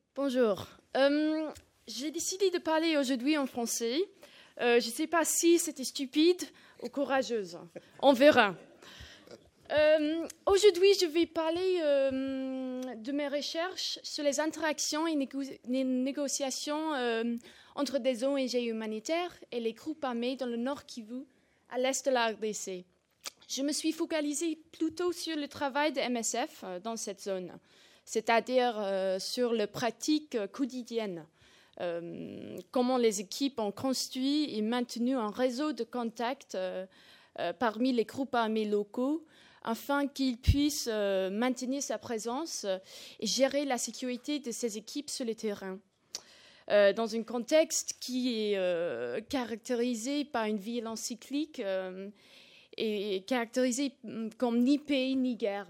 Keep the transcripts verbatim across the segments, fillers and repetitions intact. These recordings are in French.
Bonjour. Euh, j'ai décidé de parler aujourd'hui en français. Euh, je ne sais pas si c'était stupide ou courageuse. On verra. Euh, aujourd'hui, je vais parler euh, de mes recherches sur les interactions et négo- les négociations euh, entre des O N G humanitaires et les groupes armés dans le Nord Kivu, à l'est de la R D C. Je me suis focalisée plutôt sur le travail de M S F euh, dans cette zone, c'est-à-dire euh, sur les pratiques euh, quotidiennes, euh, comment les équipes ont construit et maintenu un réseau de contacts euh, euh, parmi les groupes armés locaux, afin qu'ils puissent euh, maintenir sa présence euh, et gérer la sécurité de ces équipes sur le terrain. Euh, dans un contexte qui est euh, caractérisé par une violence cyclique euh, et caractérisé comme ni pays ni guerre.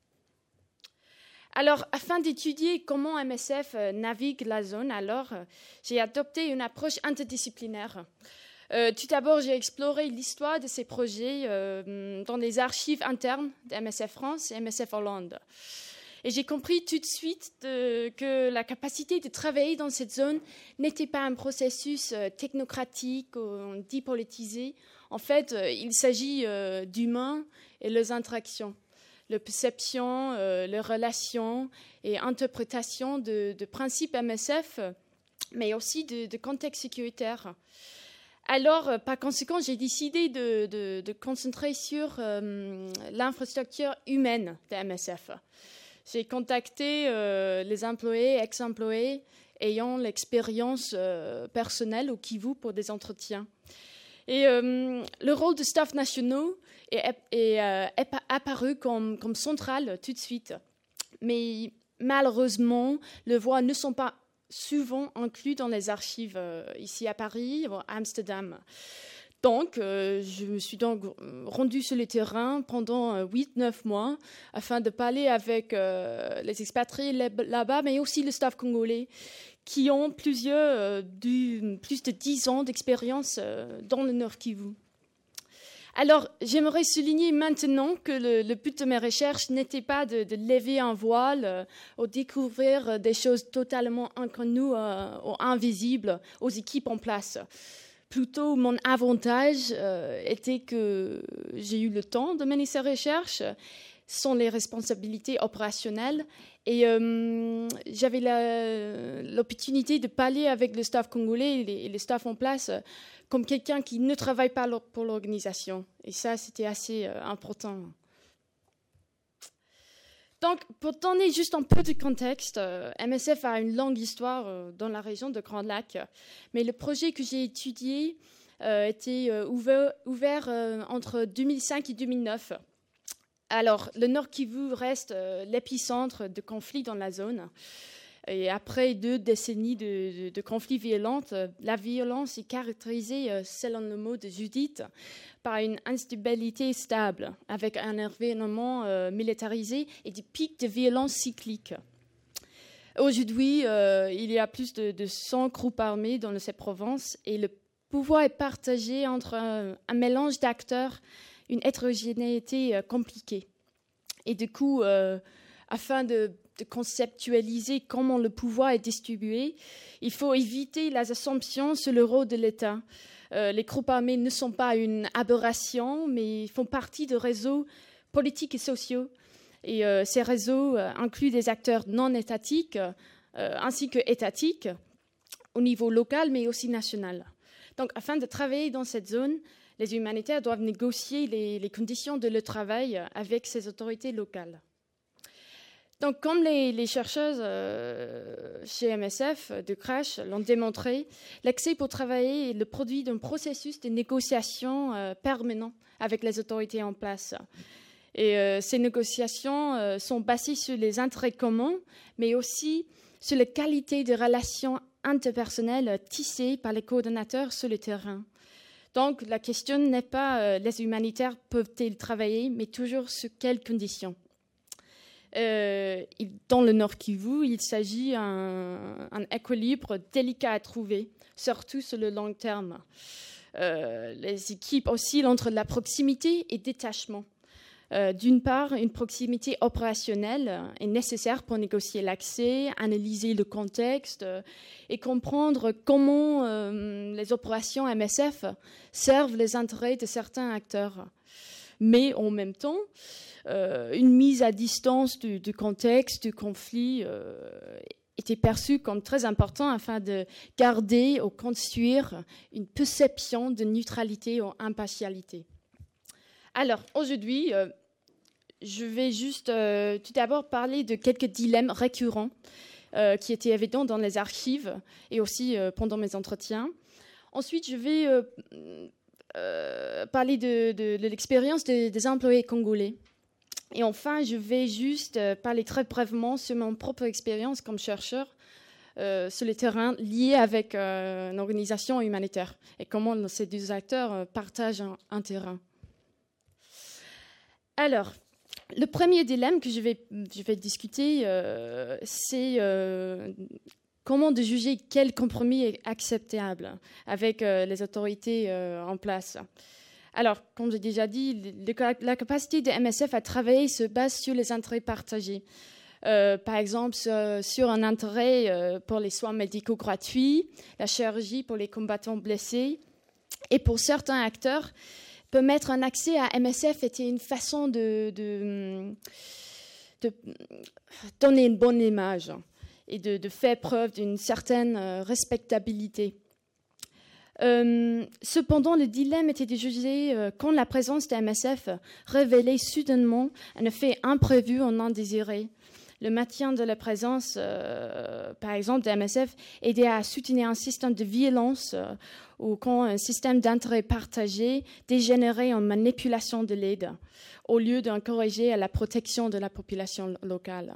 Alors, afin d'étudier comment M S F navigue la zone, alors, j'ai adopté une approche interdisciplinaire. Euh, tout d'abord, j'ai exploré l'histoire de ces projets euh, dans les archives internes de M S F France et M S F Hollande. Et j'ai compris tout de suite de, que la capacité de travailler dans cette zone n'était pas un processus euh, technocratique ou dépolitisé. En fait, euh, il s'agit euh, d'humains et leurs interactions, leur perception, euh, leurs relations et interprétation de, de principes M S F, mais aussi de, de contexte sécuritaire. Alors, par conséquent, j'ai décidé de, de, de concentrer sur euh, l'infrastructure humaine de M S F. J'ai contacté euh, les employés, ex-employés ayant l'expérience euh, personnelle au Kivu pour des entretiens. Et euh, le rôle de staff nationaux est, est, euh, est apparu comme, comme central tout de suite. Mais malheureusement, les voix ne sont pas souvent inclus dans les archives euh, ici à Paris ou à Amsterdam. Donc, euh, je me suis donc rendue sur le terrain pendant huit neuf mois afin de parler avec euh, les expatriés là-bas, mais aussi le staff congolais qui ont plusieurs, euh, du, plus de dix ans d'expérience euh, dans le Nord Kivu. Alors, j'aimerais souligner maintenant que le, le but de mes recherches n'était pas de, de lever un voile euh, ou découvrir des choses totalement inconnues euh, ou invisibles aux équipes en place. Plutôt, mon avantage euh, était que j'ai eu le temps de mener ces recherches sans les responsabilités opérationnelles et euh, j'avais la, l'opportunité de parler avec le staff congolais et les, et le staff en place euh, comme quelqu'un qui ne travaille pas pour l'organisation. Et ça, c'était assez euh, important. Donc, pour donner juste un peu de contexte, euh, M S F a une longue histoire euh, dans la région de Grand Lac, mais le projet que j'ai étudié euh, était euh, ouvert, ouvert euh, entre deux mille cinq et deux mille neuf. Alors, le Nord Kivu reste euh, l'épicentre de conflits dans la zone. Et après deux décennies de, de, de conflits violents, la violence est caractérisée, selon le mot de Judith, par une instabilité stable, avec un environnement euh, militarisé et des pics de violence cycliques. Aujourd'hui, euh, il y a plus de, de cent groupes armés dans cette province et le pouvoir est partagé entre un, un mélange d'acteurs, une hétérogénéité euh, compliquée. Et du coup, euh, afin de de conceptualiser comment le pouvoir est distribué, il faut éviter les assumptions sur le rôle de l'État. Euh, les groupes armés ne sont pas une aberration, mais font partie de réseaux politiques et sociaux. Et euh, ces réseaux euh, incluent des acteurs non étatiques euh, ainsi que étatiques au niveau local, mais aussi national. Donc, afin de travailler dans cette zone, les humanitaires doivent négocier les, les conditions de leur travail avec ces autorités locales. Donc, comme les, les chercheurs euh, chez M S F de Crash l'ont démontré, l'accès pour travailler est le produit d'un processus de négociation euh, permanent avec les autorités en place. Et euh, ces négociations euh, sont basées sur les intérêts communs, mais aussi sur la qualité des relations interpersonnelles tissées par les coordonnateurs sur le terrain. Donc, la question n'est pas euh, les humanitaires peuvent-ils travailler, mais toujours sous quelles conditions. Euh, dans le Nord Kivu, il s'agit d'un un équilibre délicat à trouver, surtout sur le long terme. Euh, les équipes oscillent entre la proximité et détachement. Euh, d'une part, une proximité opérationnelle est nécessaire pour négocier l'accès, analyser le contexte euh, et comprendre comment euh, les opérations M S F servent les intérêts de certains acteurs. Mais en même temps, euh, une mise à distance du, du contexte, du conflit, euh, était perçue comme très important afin de garder ou construire une perception de neutralité ou impartialité. Alors, aujourd'hui, euh, je vais juste euh, tout d'abord parler de quelques dilemmes récurrents euh, qui étaient évidents dans les archives et aussi euh, pendant mes entretiens. Ensuite, je vais euh, euh, parler de, de, de l'expérience de, des employés congolais. Et enfin, je vais juste euh, parler très brièvement sur mon propre expérience comme chercheur euh, sur le terrain lié avec euh, une organisation humanitaire et comment ces deux acteurs euh, partagent un, un terrain. Alors, le premier dilemme que je vais, je vais discuter, euh, c'est euh, comment de juger quel compromis est acceptable avec euh, les autorités euh, en place. Alors, comme j'ai déjà dit, le, la capacité de M S F à travailler se base sur les intérêts partagés. Euh, par exemple, sur, sur un intérêt euh, pour les soins médicaux gratuits, la chirurgie pour les combattants blessés, et pour certains acteurs, permettre un accès à M S F était une façon de, de, de donner une bonne image et de, de faire preuve d'une certaine respectabilité. Euh, cependant, le dilemme était de juger euh, quand la présence de M S F révélait soudainement un effet imprévu ou non désiré. Le maintien de la présence, euh, par exemple, de M S F aidait à soutenir un système de violence euh, ou quand un système d'intérêt partagé dégénérait en manipulation de l'aide, au lieu d'encourager à la protection de la population locale.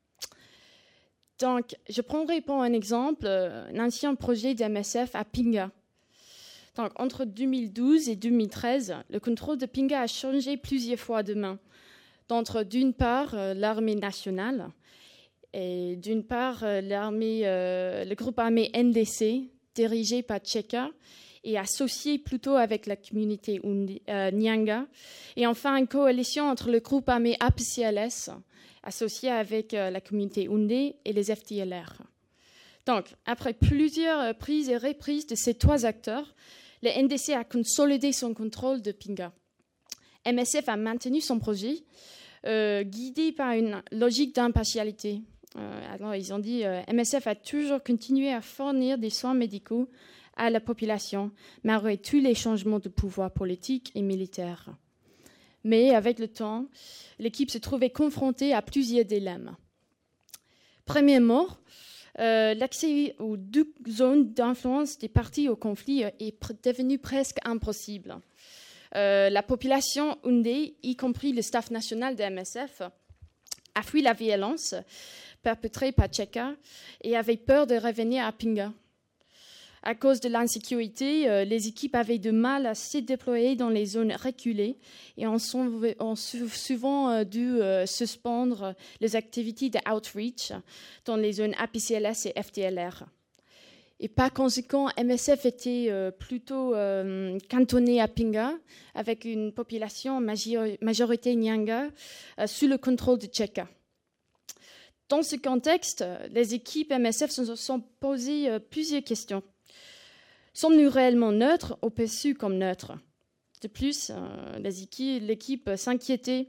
Donc, je prendrai pour un exemple un ancien projet de M S F à Pinga. Donc, entre deux mille douze et deux mille treize, le contrôle de Pinga a changé plusieurs fois de main. D'entre, d'une part, euh, l'armée nationale et d'une part, euh, l'armée, euh, le groupe armé N D C, dirigé par Tcheka et associé plutôt avec la communauté Undi, euh, Nyanga. Et enfin, une coalition entre le groupe armé A P C L S, associé avec euh, la communauté Houndé et les F D L R. Donc, après plusieurs prises et reprises de ces trois acteurs, le N D C a consolidé son contrôle de Pinga. M S F a maintenu son projet, euh, guidé par une logique d'impartialité. Euh, alors, ils ont dit euh, M S F a toujours continué à fournir des soins médicaux à la population, malgré tous les changements de pouvoir politique et militaire. Mais avec le temps, l'équipe se trouvait confrontée à plusieurs dilemmes. Premièrement, euh, l'accès aux deux zones d'influence des partis au conflit est devenu presque impossible. Euh, la population Houndé, y compris le staff national de M S F, a fui la violence perpétrée par Tcheka et avait peur de revenir à Pinga. À cause de l'insécurité, euh, les équipes avaient du mal à se déployer dans les zones reculées et ont, ont souvent euh, dû euh, suspendre les activités de outreach dans les zones A P C L S et F D L R. Et par conséquent, M S F était euh, plutôt euh, cantonné à Pinga, avec une population major- majorité Nyanga euh, sous le contrôle de Tcheka. Dans ce contexte, les équipes M S F se sont posées euh, plusieurs questions. Sommes-nous réellement neutres ou perçus comme neutres? De plus, euh, les équipes, l'équipe s'inquiétait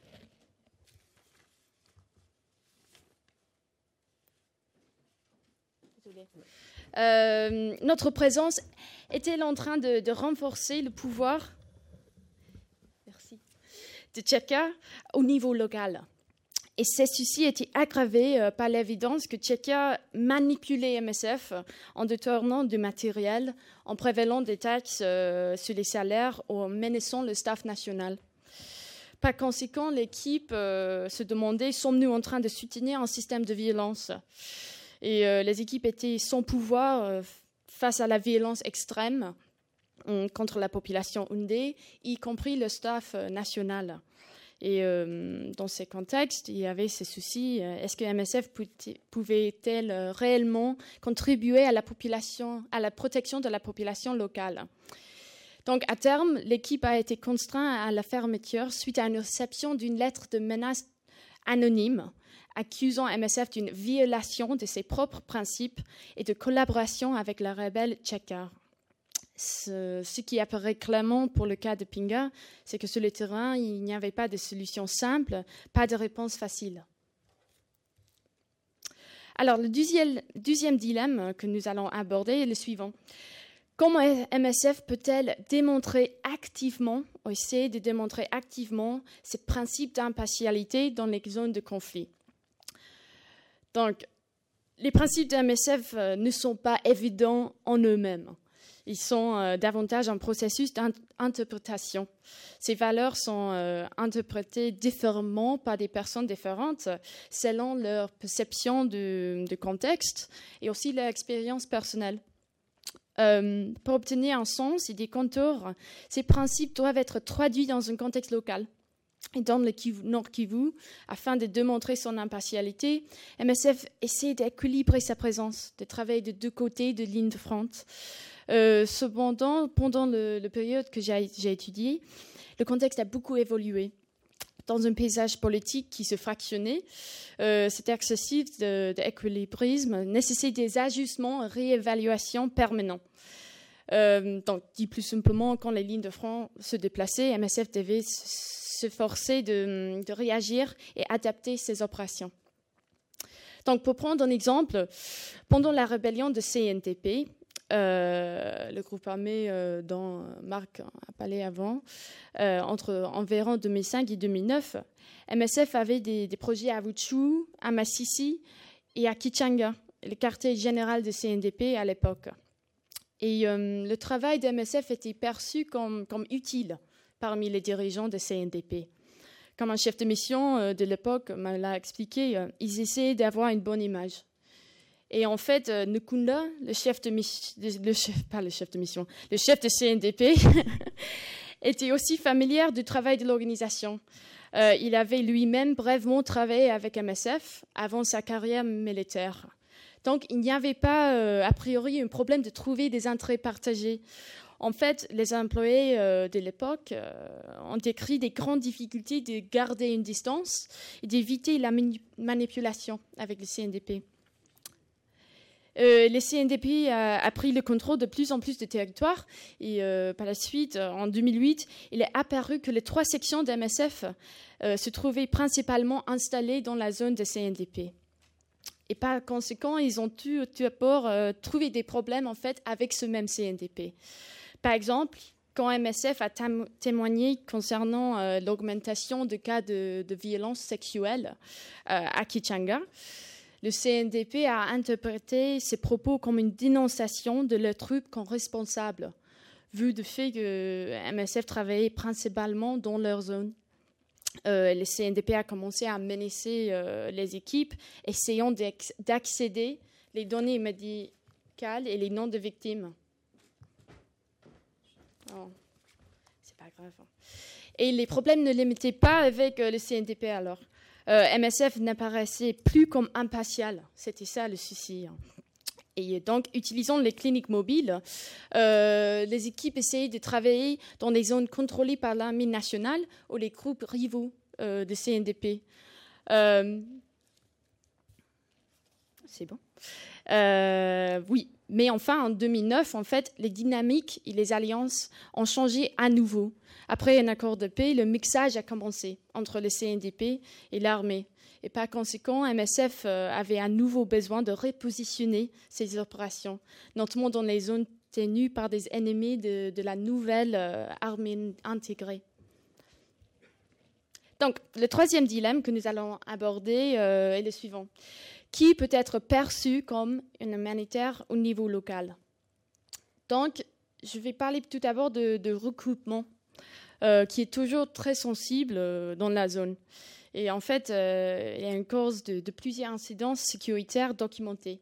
euh, notre présence est-elle en train de, de renforcer le pouvoir Merci. de Tcheka au niveau local? Et ces soucis étaient aggravés euh, par l'évidence que Tcheka manipulait M S F en détournant du matériel, en prévalant des taxes euh, sur les salaires ou en menaçant le staff national. Par conséquent, l'équipe euh, se demandait, sommes-nous en train de soutenir un système de violence? Et euh, les équipes étaient sans pouvoir euh, face à la violence extrême euh, contre la population Houndé, y compris le staff euh, national. Et euh, dans ces contextes, il y avait ces soucis. Est-ce que M S F pouvait-elle réellement contribuer à la population, à la protection de la population locale? Donc, à terme, l'équipe a été contrainte à la fermeture suite à une réception d'une lettre de menace anonyme accusant M S F d'une violation de ses propres principes et de collaboration avec la rebelle tchéka. Ce, ce qui apparaît clairement pour le cas de Pinga, c'est que sur le terrain, il n'y avait pas de solution simple, pas de réponse facile. Alors, le deuxième, deuxième dilemme que nous allons aborder est le suivant. Comment M S F peut-elle démontrer activement, ou essayer de démontrer activement ces principes d'impartialité dans les zones de conflit? Donc, les principes de M S F euh, ne sont pas évidents en eux-mêmes. Ils sont euh, davantage un processus d'interprétation. Ces valeurs sont euh, interprétées différemment par des personnes différentes selon leur perception du, du contexte et aussi leur expérience personnelle. Euh, pour obtenir un sens et des contours, ces principes doivent être traduits dans un contexte local. Et dans le Nord Kivu, afin de démontrer son impartialité, M S F essaie d'équilibrer sa présence, de travailler de deux côtés de ligne de front. Euh, cependant, pendant le, le période que j'ai, j'ai étudiée, le contexte a beaucoup évolué. Dans un paysage politique qui se fractionnait, euh, cet exercice d'équilibrisme nécessite des ajustements et réévaluations permanents. Euh, donc, dit plus simplement, quand les lignes de front se déplaçaient, M S F devait s'efforcer de, de réagir et adapter ses opérations. Donc, pour prendre un exemple, pendant la rébellion de C N D P, Euh, le groupe armé euh, dont Marc a parlé avant, euh, entre environ deux mille cinq et deux mille neuf, M S F avait des, des projets à Wuchou, à Massissi et à Kichanga, le quartier général de C N D P à l'époque. Et euh, le travail de M S F était perçu comme, comme utile parmi les dirigeants de C N D P. Comme un chef de mission euh, de l'époque me l'a expliqué, euh, ils essayaient d'avoir une bonne image. Et en fait, euh, Nkunda, le chef de mission, le chef, pas le chef de mission, le chef de C N D P, était aussi familier du travail de l'organisation. Euh, il avait lui-même brièvement travaillé avec M S F avant sa carrière militaire. Donc, il n'y avait pas, euh, a priori, un problème de trouver des intérêts partagés. En fait, les employés euh, de l'époque euh, ont décrit des grandes difficultés de garder une distance et d'éviter la mani- manipulation avec le C N D P. Euh, le C N D P a, a pris le contrôle de plus en plus de territoires et euh, par la suite, en deux mille huit, il est apparu que les trois sections de M S F euh, se trouvaient principalement installées dans la zone de C N D P. Et par conséquent, ils ont tout d'abord euh, trouvé des problèmes en fait avec ce même C N D P. Par exemple, quand M S F a tam- témoigné concernant euh, l'augmentation de cas de, de violence sexuelle euh, à Kichanga, le C N D P a interprété ces propos comme une dénonciation de leurs troupes comme responsables, vu le fait que M S F travaillait principalement dans leur zone. Euh, le C N D P a commencé à menacer euh, les équipes, essayant d'accéder les données médicales et les noms de victimes. Oh, c'est pas grave. Et les problèmes ne limitaient pas avec euh, le C N D P alors. Euh, M S F n'apparaissait plus comme impartial. C'était ça le souci. Et donc, utilisant les cliniques mobiles, euh, les équipes essayaient de travailler dans des zones contrôlées par l'armée nationale ou les groupes rivaux euh, de C N D P. Euh, c'est bon. Euh, oui, mais enfin, en deux mille neuf, en fait, les dynamiques et les alliances ont changé à nouveau. Après un accord de paix, le mixage a commencé entre le C N D P et l'armée. Et par conséquent, M S F avait à nouveau besoin de repositionner ses opérations, notamment dans les zones tenues par des ennemis de, de la nouvelle euh, armée intégrée. Donc, le troisième dilemme que nous allons aborder euh, est le suivant. Qui peut être perçu comme un humanitaire au niveau local? Donc, je vais parler tout d'abord de, de regroupement, euh, qui est toujours très sensible euh, dans la zone. Et en fait, euh, il y a une cause de, de plusieurs incidences sécuritaires documentées.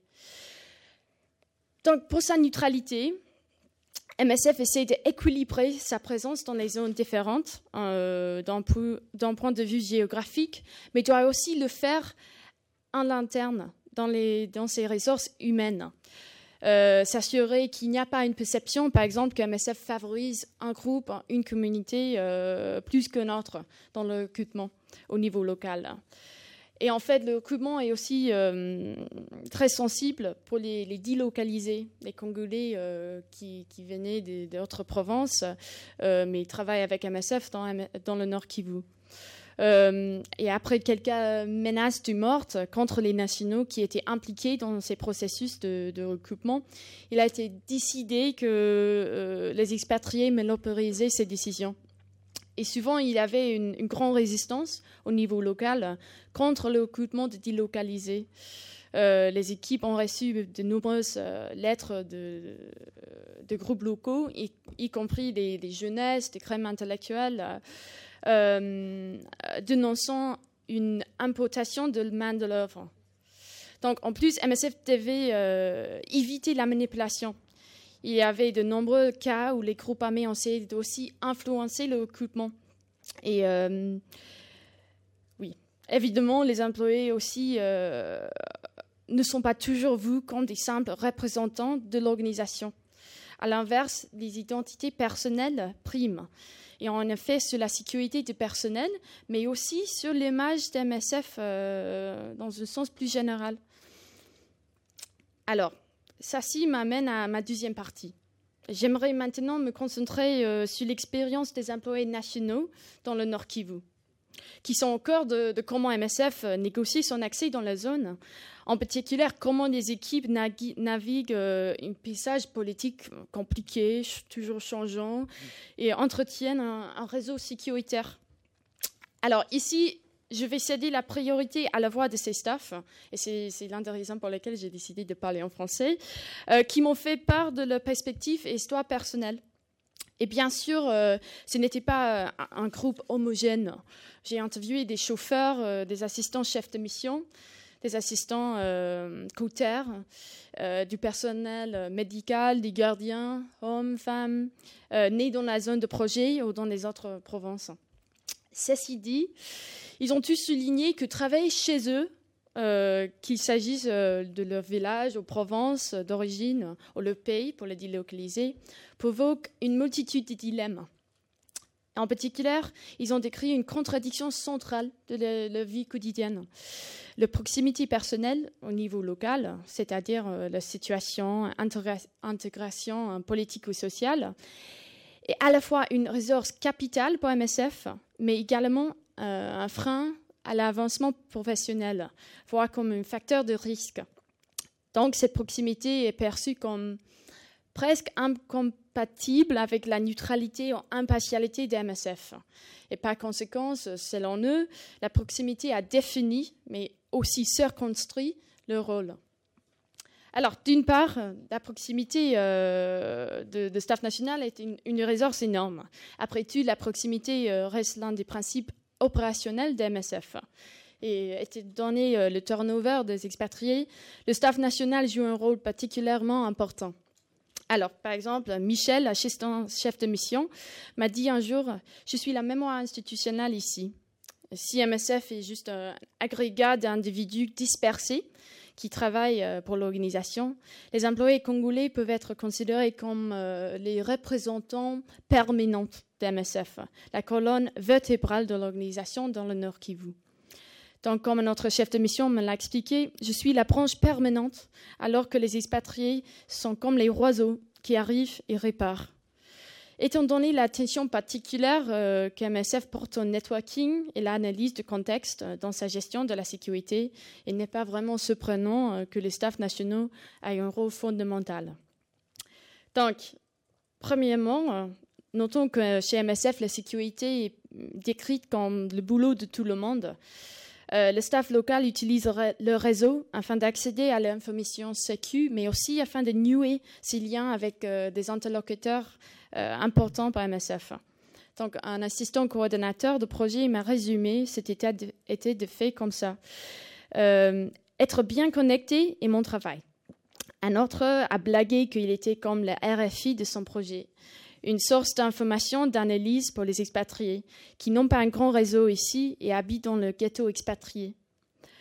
Donc, pour sa neutralité, M S F essaie d'équilibrer sa présence dans les zones différentes euh, d'un, d'un point de vue géographique, mais doit aussi le faire en interne, dans, les, dans ses ressources humaines. euh, s'assurer qu'il n'y a pas une perception, par exemple, que M S F favorise un groupe, une communauté euh, plus qu'un autre dans le recrutement au niveau local. Et en fait, le recrutement est aussi euh, très sensible pour les, les délocalisés, les Congolais euh, qui, qui venaient d'autres provinces, euh, mais ils travaillent avec M S F dans, dans le Nord Kivu. Euh, et après quelques menaces de mort contre les nationaux qui étaient impliqués dans ces processus de, de recrutement, il a été décidé que euh, les expatriés monopolisaient ces décisions. Et souvent, il y avait une, une grande résistance au niveau local contre le recrutement de délocalisés. Euh, les équipes ont reçu de nombreuses euh, lettres de, de groupes locaux, y, y compris des, des jeunesses, des crèmes intellectuelles, euh, dénonçant une importation de main de l'œuvre. Donc, en plus, M S F devait euh, éviter la manipulation. Il y avait de nombreux cas où les groupes armés ont essayé aussi influencer le recrutement. Et euh, oui, évidemment, les employés aussi euh, ne sont pas toujours vus comme des simples représentants de l'organisation. À l'inverse, les identités personnelles priment. Et en effet, sur la sécurité du personnel, mais aussi sur l'image d'M S F euh, dans un sens plus général. Alors, ça-ci m'amène à ma deuxième partie. J'aimerais maintenant me concentrer euh, sur l'expérience des employés nationaux dans le Nord Kivu, qui sont au cœur de, de comment M S F négocie son accès dans la zone. En particulier, comment les équipes naviguent, naviguent euh, un paysage politique compliqué, toujours changeant, et entretiennent un, un réseau sécuritaire. Alors ici, je vais céder la priorité à la voix de ces staffs, et c'est, c'est l'un des raisons pour lesquelles j'ai décidé de parler en français, euh, qui m'ont fait part de leur perspective et histoire personnelle. Et bien sûr, euh, ce n'était pas euh, un groupe homogène. J'ai interviewé des chauffeurs, euh, des assistants chefs de mission, des assistants euh, côtières, euh, du personnel médical, des gardiens, hommes, femmes, euh, nés dans la zone de projet ou dans les autres provinces. Ceci dit, ils ont tous souligné que travailler chez eux, euh, qu'il s'agisse euh, de leur village ou province d'origine ou le pays pour les délocaliser, provoque une multitude de dilemmes. En particulier, ils ont décrit une contradiction centrale de la, la vie quotidienne. La proximité personnelle au niveau local, c'est-à-dire euh, la situation, intégra- intégration euh, politique ou sociale, est à la fois une ressource capitale pour M S F, mais également euh, un frein à l'avancement professionnel, voire comme un facteur de risque. Donc, cette proximité est perçue comme presque incompatible avec la neutralité ou impartialité des M S F. Et par conséquent, selon eux, la proximité a défini, mais aussi circonscrit, leur rôle. Alors, d'une part, la proximité euh, de, de staff national est une, une ressource énorme. Après tout, la proximité euh, reste l'un des principes opérationnels des M S F. Et étant donné euh, le turnover des expatriés, le staff national joue un rôle particulièrement important. Alors, par exemple, Michel, assistant chef de mission, m'a dit un jour « Je suis la mémoire institutionnelle ici. Si M S F est juste un agrégat d'individus dispersés qui travaillent pour l'organisation, les employés congolais peuvent être considérés comme euh, les représentants permanents de M S F, la colonne vertébrale de l'organisation dans le Nord Kivu. Donc, comme notre chef de mission me l'a expliqué, je suis la branche permanente, alors que les expatriés sont comme les oiseaux qui arrivent et réparent. Étant donné l'attention particulière euh, que M S F porte au networking et l'analyse du contexte dans sa gestion de la sécurité, il n'est pas vraiment surprenant euh, que les staffs nationaux aient un rôle fondamental. Donc, premièrement, euh, notons que chez M S F, la sécurité est décrite comme le boulot de tout le monde. Euh, le staff local utilise le réseau afin d'accéder à l'information sécu, mais aussi afin de nouer ses liens avec euh, des interlocuteurs euh, importants par M S F. Donc, un assistant coordonnateur de projet m'a résumé cet état de, était de fait comme ça. Euh, être bien connecté est mon travail. Un autre a blagué qu'il était comme le R F I de son projet, une source d'information, d'analyse pour les expatriés qui n'ont pas un grand réseau ici et habitent dans le ghetto expatrié.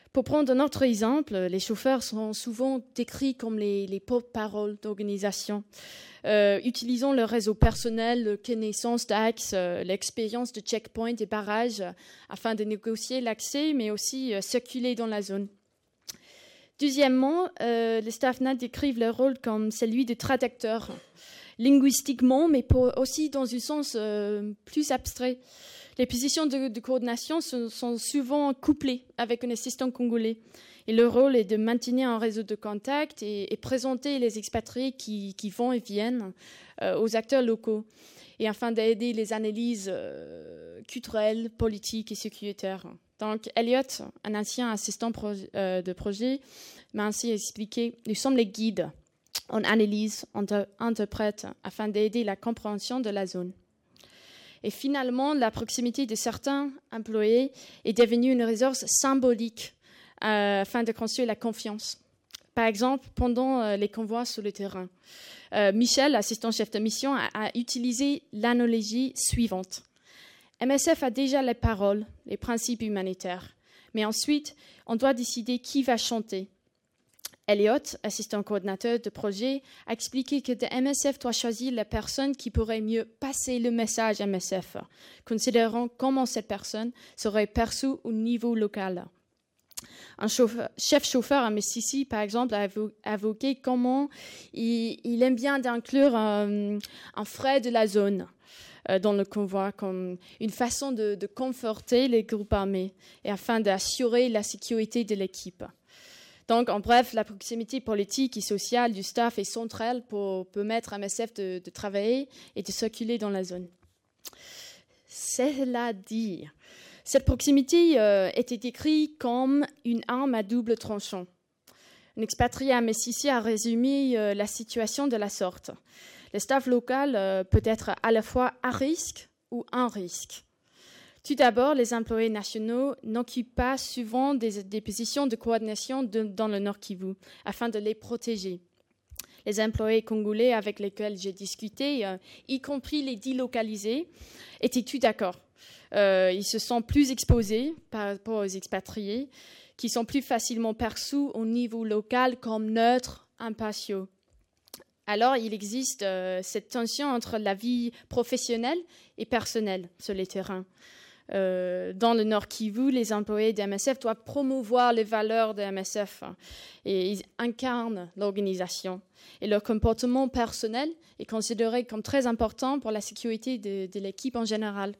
Pour prendre un autre exemple, les chauffeurs sont souvent décrits comme les, les porte-paroles d'organisation, euh, utilisant le réseau personnel, la connaissance d'axes, euh, l'expérience de checkpoints et barrages euh, afin de négocier l'accès, mais aussi euh, circuler dans la zone. Deuxièmement, euh, les staff N A D décrivent leur rôle comme celui de traducteur, linguistiquement, mais pour, aussi dans un sens euh, plus abstrait. Les positions de, de coordination sont, sont souvent couplées avec un assistant congolais. Et le rôle est de maintenir un réseau de contact et, et présenter les expatriés qui, qui vont et viennent euh, aux acteurs locaux, et afin d'aider les analyses euh, culturelles, politiques et sécuritaires. Donc, Elliot, un ancien assistant pro, euh, de projet, m'a ainsi expliqué « Nous sommes les guides. On analyse, on interprète afin d'aider la compréhension de la zone. » Et finalement, la proximité de certains employés est devenue une ressource symbolique euh, afin de construire la confiance. Par exemple, pendant euh, les convois sur le terrain, euh, Michel, assistant chef de mission, a, a utilisé l'analogie suivante. M S F a déjà les paroles, les principes humanitaires, mais ensuite, on doit décider qui va chanter. Elliot, assistant coordinateur de projet, a expliqué que le M S F doit choisir la personne qui pourrait mieux passer le message M S F, considérant comment cette personne serait perçue au niveau local. Un chauffeur, chef chauffeur à Mississippi, par exemple, a évoqué comment il, il aime bien d'inclure un, un frais de la zone euh, dans le convoi, comme une façon de, de conforter les groupes armés et afin d'assurer la sécurité de l'équipe. Donc, en bref, la proximité politique et sociale du staff est centrale pour permettre à M S F de, de travailler et de circuler dans la zone. Cela dit, cette proximité euh, était décrite comme une arme à double tranchant. Un expatrié à Mississippi a résumé euh, la situation de la sorte. Le staff local euh, peut être à la fois à risque ou un risque. Tout d'abord, les employés nationaux n'occupent pas souvent des, des positions de coordination de, dans le Nord Kivu afin de les protéger. Les employés congolais avec lesquels j'ai discuté, euh, y compris les délocalisés, étaient tout d'accord. Euh, ils se sont plus exposés par rapport aux expatriés, qui sont plus facilement perçus au niveau local comme neutres, impartiaux. Alors, il existe euh, cette tension entre la vie professionnelle et personnelle sur les terrains. Euh, dans le Nord Kivu, les employés de M S F doivent promouvoir les valeurs de M S F hein, et ils incarnent l'organisation. Et leur comportement personnel est considéré comme très important pour la sécurité de, de l'équipe en général.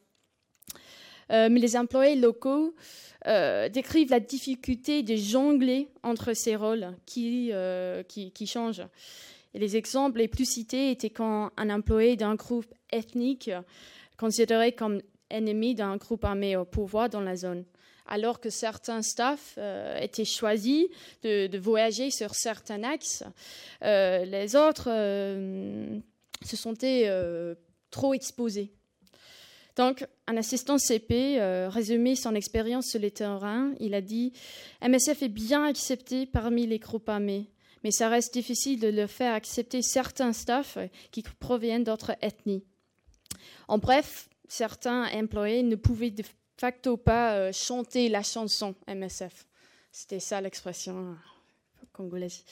Euh, mais les employés locaux euh, décrivent la difficulté de jongler entre ces rôles qui, euh, qui, qui changent. Et les exemples les plus cités étaient quand un employé d'un groupe ethnique considéré comme ennemi d'un groupe armé au pouvoir dans la zone, alors que certains staffs euh, étaient choisis de, de voyager sur certains axes. Euh, les autres euh, se sentaient euh, trop exposés. Donc, un assistant C P euh, résumait son expérience sur le terrain. Il a dit « M S F est bien accepté parmi les groupes armés, mais ça reste difficile de le faire accepter certains staffs qui proviennent d'autres ethnies. » En bref, certains employés ne pouvaient de facto pas euh, chanter la chanson M S F. C'était ça l'expression congolaise.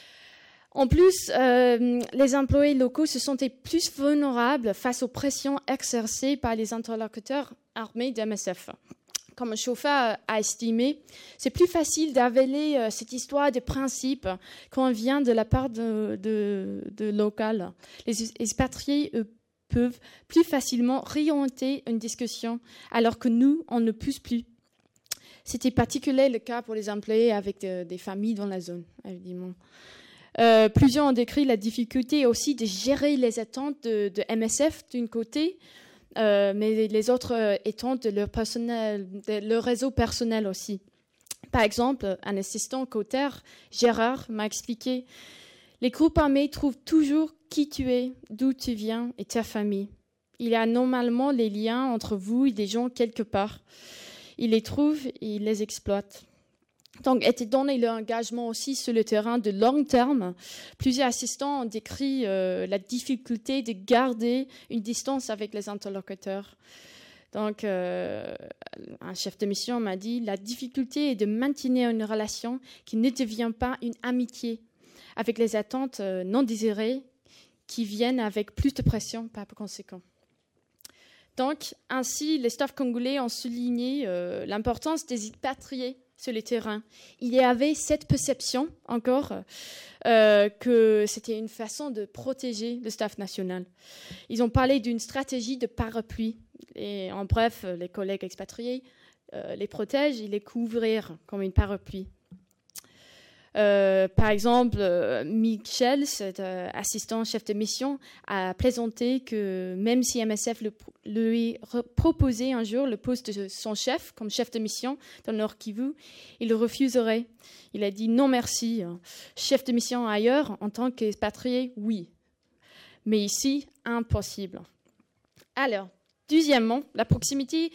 En plus, euh, les employés locaux se sentaient plus vulnérables face aux pressions exercées par les interlocuteurs armés de M S F. Comme un chauffeur a estimé, c'est plus facile d'avaler euh, cette histoire de principe quand elle vient de la part de, de, de local. Les expatriés, eux, peuvent plus facilement réorienter une discussion, alors que nous, on ne pousse plus. C'était particulièrement le cas pour les employés avec de, des familles dans la zone, évidemment. Euh, plusieurs ont décrit la difficulté aussi de gérer les attentes de, de M S F d'un côté, euh, mais les autres attentes de leur, personnel, de leur réseau personnel aussi. Par exemple, un assistant côtaire, Gérard, m'a expliqué « Les groupes armés trouvent toujours qui tu es, d'où tu viens et ta famille. Il y a normalement les liens entre vous et des gens quelque part. Ils les trouvent et ils les exploitent. » Donc, étant donné leur engagement aussi sur le terrain de long terme, plusieurs assistants ont décrit euh, la difficulté de garder une distance avec les interlocuteurs. Donc, euh, un chef de mission m'a dit, la difficulté est de maintenir une relation qui ne devient pas une amitié, avec les attentes euh, non désirées qui viennent avec plus de pression par conséquent. Donc, ainsi, les staffs congolais ont souligné euh, l'importance des expatriés sur le terrain. Il y avait cette perception encore euh, que c'était une façon de protéger le staff national. Ils ont parlé d'une stratégie de parapluie. Et en bref, les collègues expatriés euh, les protègent et les couvrir comme une parapluie. Euh, par exemple, euh, Michel, cet euh, assistant chef de mission, a plaisanté que même si M S F le, lui proposait un jour le poste de son chef comme chef de mission dans le Nord Kivu, il le refuserait. Il a dit non merci. Chef de mission ailleurs, en tant qu'expatrié, oui. Mais ici, impossible. Alors, deuxièmement, la proximité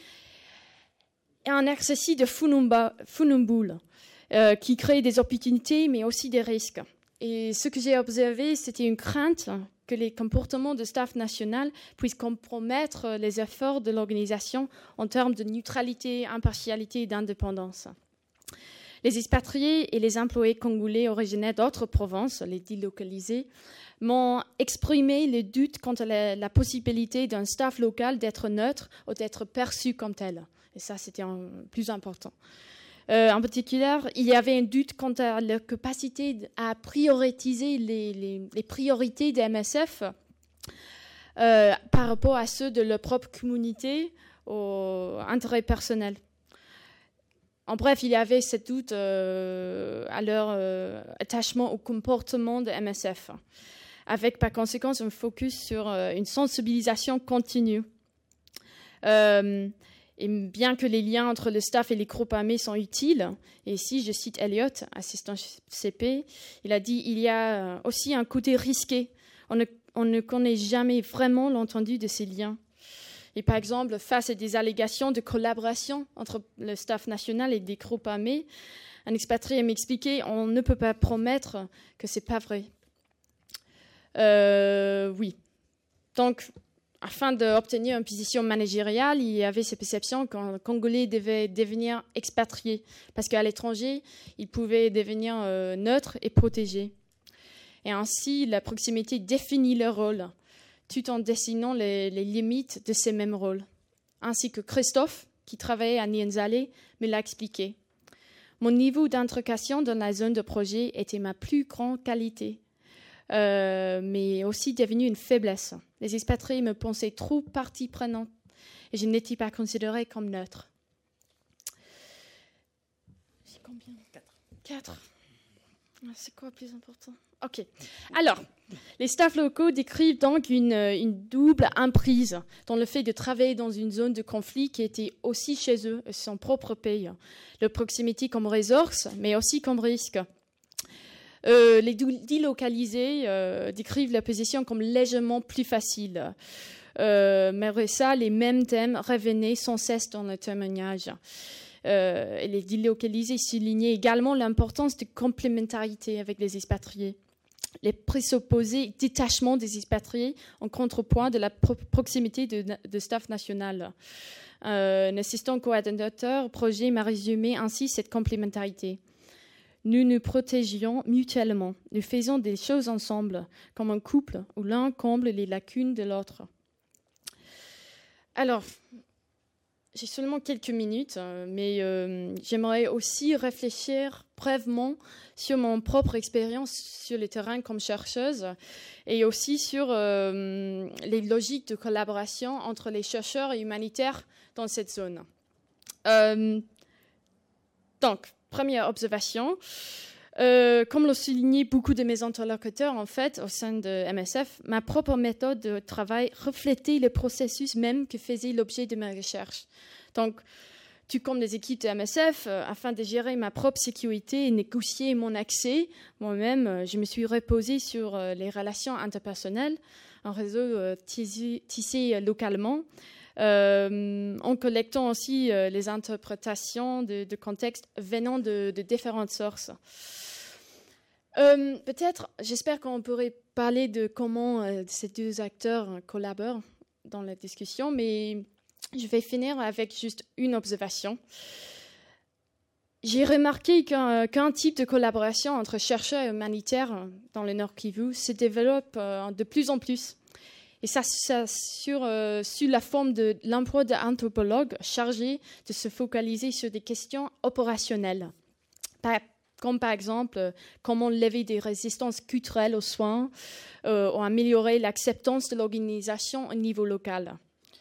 est un exercice de funambule. Euh, qui crée des opportunités, mais aussi des risques. Et ce que j'ai observé, c'était une crainte que les comportements de staff national puissent compromettre les efforts de l'organisation en termes de neutralité, impartialité et d'indépendance. Les expatriés et les employés congolais originaires d'autres provinces, les délocalisés, m'ont exprimé le doute quant à la, la possibilité d'un staff local d'être neutre ou d'être perçu comme tel. Et ça, c'était un, plus important. Euh, en particulier, il y avait un doute quant à leur capacité à prioriser les, les, les priorités des M S F euh, par rapport à ceux de leur propre communauté ou intérêt personnel. En bref, il y avait ce doute euh, à leur euh, attachement au comportement de M S F, avec par conséquent un focus sur euh, une sensibilisation continue. Euh, Et bien que les liens entre le staff et les groupes armés sont utiles, et ici je cite Elliot, assistant C P, il a dit « Il y a aussi un côté risqué. On ne, on ne connaît jamais vraiment l'étendue de ces liens. » Et par exemple, face à des allégations de collaboration entre le staff national et des groupes armés, un expatrié m'expliquait « On ne peut pas promettre que ce n'est pas vrai. Euh, » Oui. Donc, afin d'obtenir une position managériale, il y avait cette perception qu'un Congolais devait devenir expatrié, parce qu'à l'étranger, il pouvait devenir euh, neutre et protégé. Et ainsi, la proximité définit leur rôle, tout en dessinant les, les limites de ces mêmes rôles. Ainsi que Christophe, qui travaillait à Nienzale, me l'a expliqué. Mon niveau d'intégration dans la zone de projet était ma plus grande qualité, euh, mais aussi devenu une faiblesse. Les expatriés me pensaient trop partie prenante et je n'étais pas considérée comme neutre. C'est combien ? Quatre. Quatre. C'est quoi le plus important ? Ok. Alors, les staffs locaux décrivent donc une, une double emprise dans le fait de travailler dans une zone de conflit qui était aussi chez eux, son propre pays. Leur proximité comme ressource, mais aussi comme risque. Euh, les délocalisés euh, décrivent la position comme légèrement plus facile. Euh, mais ça, les mêmes thèmes revenaient sans cesse dans le témoignage. Euh, et les délocalisés soulignaient également l'importance de complémentarité avec les expatriés. Les présupposés détachement des expatriés en contrepoint de la pro- proximité de, de staff national. Euh, L'assistant coordinateur projet m'a résumé ainsi cette complémentarité. Nous nous protégions mutuellement. Nous faisons des choses ensemble, comme un couple où l'un comble les lacunes de l'autre. Alors, j'ai seulement quelques minutes, mais euh, j'aimerais aussi réfléchir brièvement sur mon propre expérience sur le terrain comme chercheuse et aussi sur euh, les logiques de collaboration entre les chercheurs et humanitaires dans cette zone. Euh, donc, première observation, euh, comme l'ont souligné beaucoup de mes interlocuteurs, en fait, au sein de M S F, ma propre méthode de travail reflétait le processus même que faisait l'objet de ma recherche. Donc, tout comme les équipes de M S F, euh, afin de gérer ma propre sécurité et négocier mon accès, moi-même, euh, je me suis reposée sur euh, les relations interpersonnelles, un réseau euh, tissé, tissé localement, Euh, en collectant aussi euh, les interprétations de, de contextes venant de, de différentes sources. Euh, peut-être, j'espère qu'on pourrait parler de comment euh, ces deux acteurs collaborent dans la discussion, mais Je vais finir avec juste une observation. J'ai remarqué qu'un, qu'un type de collaboration entre chercheurs et humanitaires dans le Nord Kivu se développe de plus en plus. Et ça, ça sur, euh, sur la forme de l'emploi d'anthropologues chargés de se focaliser sur des questions opérationnelles, par, comme par exemple euh, comment lever des résistances culturelles aux soins euh, ou améliorer l'acceptance de l'organisation au niveau local.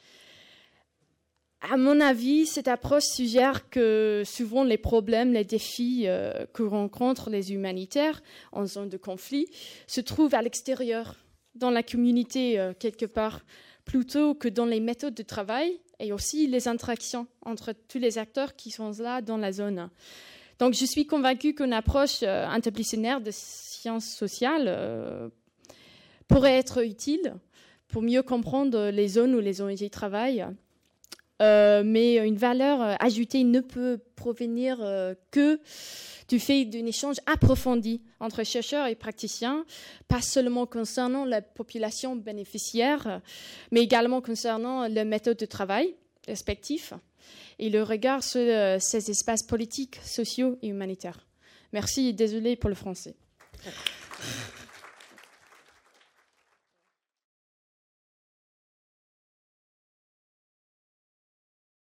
À mon avis, cette approche suggère que souvent les problèmes, les défis euh, que rencontrent les humanitaires en zone de conflit se trouvent à l'extérieur, dans la communauté euh, quelque part, plutôt que dans les méthodes de travail et aussi les interactions entre tous les acteurs qui sont là dans la zone. Donc je suis convaincue qu'une approche euh, interdisciplinaire de sciences sociales euh, pourrait être utile pour mieux comprendre les zones où les O N G travaillent. Euh, mais une valeur euh, ajoutée ne peut provenir euh, que du fait d'un échange approfondi entre chercheurs et praticiens, pas seulement concernant la population bénéficiaire, mais également concernant les méthodes de travail respectifs et le regard sur euh, ces espaces politiques, sociaux et humanitaires. Merci et désolé pour le français.